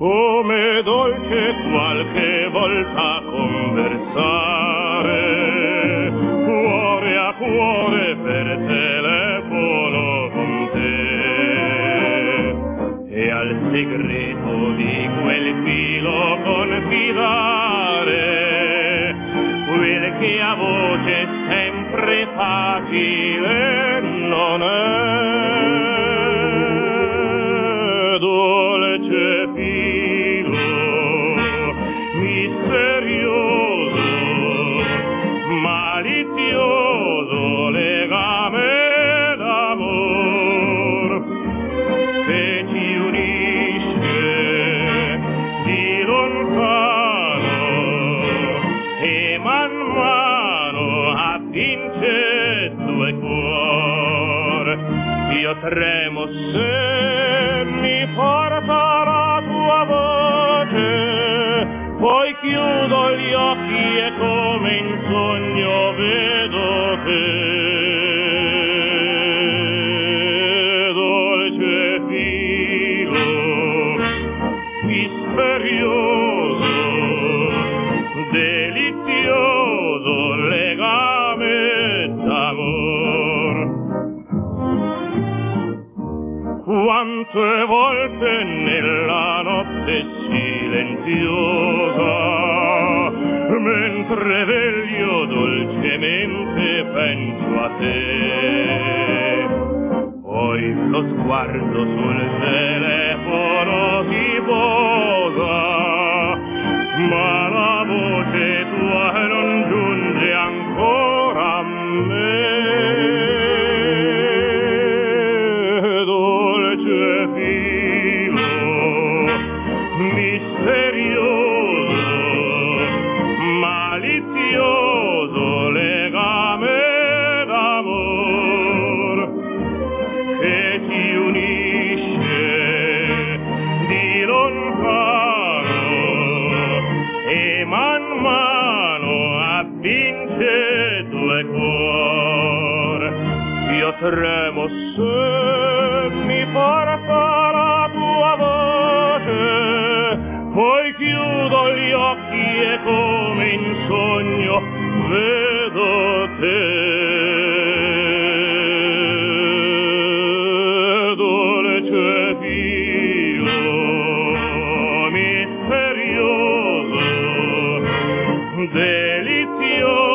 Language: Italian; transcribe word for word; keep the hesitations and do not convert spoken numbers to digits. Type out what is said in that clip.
come dolce qualche volta conversare, cuore a cuore per telefono con te, e al segreto di quel filo confidare, quel che a voce sempre facile non è. Dolce filo misterioso, malizioso legame d'amor che ci unisce di lontano e man mano attinge due cuor. Io tremo se mi porta la tua voce, poi chiudo gli occhi e come in sogno vedo te. Dolce filo misterioso, delizioso legame d'amor. Quante volte nella notte silenziosa, mentre veglio dolcemente penso a te, poi lo sguardo sul telefono si posa, ma la voce tua non giunge ancora a me. Misterioso, malizioso legame d'amor che ti unisce di lontano e man mano avvince due cuor. Io tremo se mi porta la tua voce, poi chiudo gli occhi e come in sogno vedo te. Dolce filo misterioso, delizioso